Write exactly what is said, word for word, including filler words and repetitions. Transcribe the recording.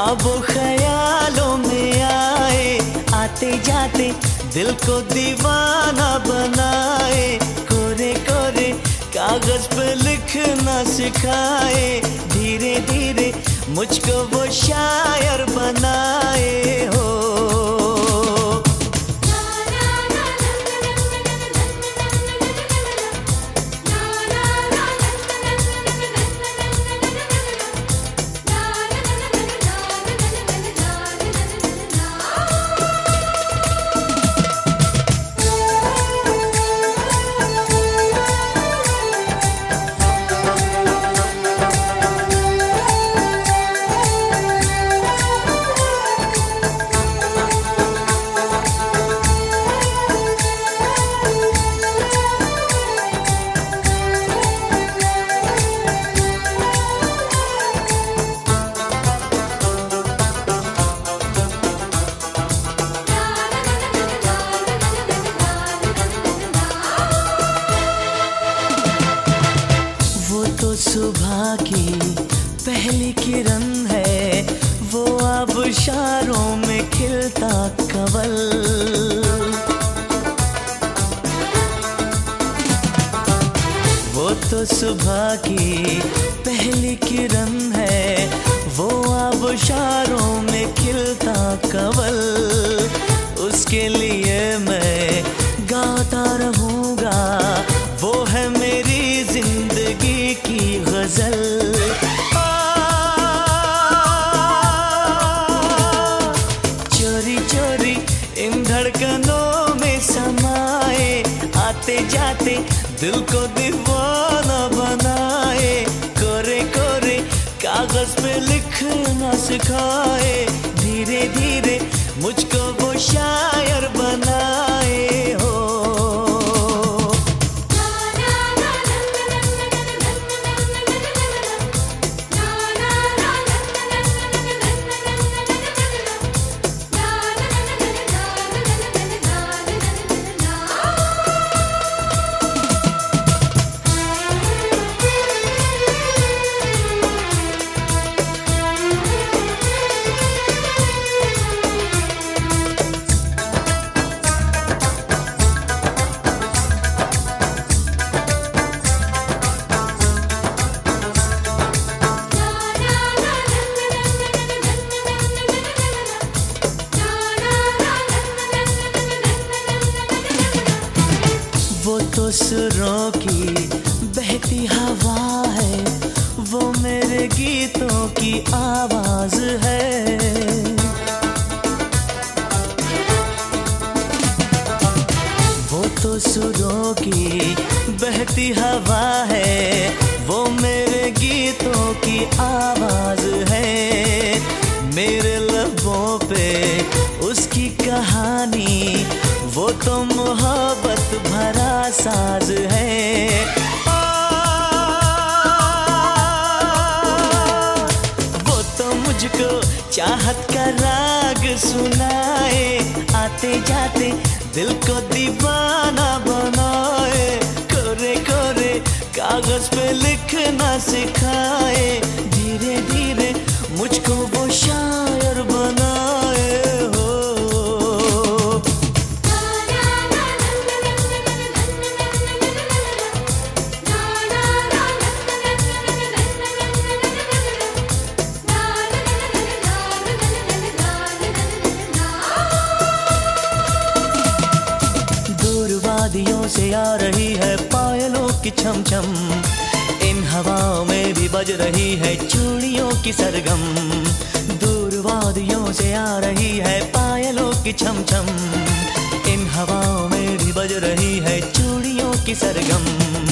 अब ख्यालों में आए, आते जाते दिल को दीवाना बनाए। कोरे कोरे कागज पे लिखना सिखाए, धीरे धीरे मुझको वो शायर बनाए हो। सुबह की पहली किरण है, वो आबशारों में खिलता कवल। वो तो सुबह की पहली किरण है, वो आबशारों में खिलता कवल। उसके लिए मैं गाता रहूँगा, वो है मेरी जिंदगी की गजल। चोरी चोरी इन धड़कनों में समाए, आते जाते दिल को दीवाना बनाए। कोरे कोरे कागज पे लिखना सिखाए, धीरे धीरे मुझको वो शायर बनाए हो। वो तो सुरों की बहती हवा है, वो मेरे गीतों की आवाज है। वो तो सुरों की बहती हवा है, वो मेरे गीतों की आवाज है। मेरे लबों पे उसकी कहानी, वो तो मोहब्बत भरा साज है। आ, वो तो मुझको चाहत का राग सुनाए, आते जाते दिल को दीवाना बनाए। कोरे कोरे कागज पे लिखना सिखाए, धीरे धीरे मुझको वो शायर बनाए हो। वादियों से आ रही है पायलों की छम छम, इन हवाओं में भी बज रही है चूड़ियों की सरगम। दूर वादियों से आ रही है पायलों की छम छम, इन हवाओं में भी बज रही है चूड़ियों की सरगम।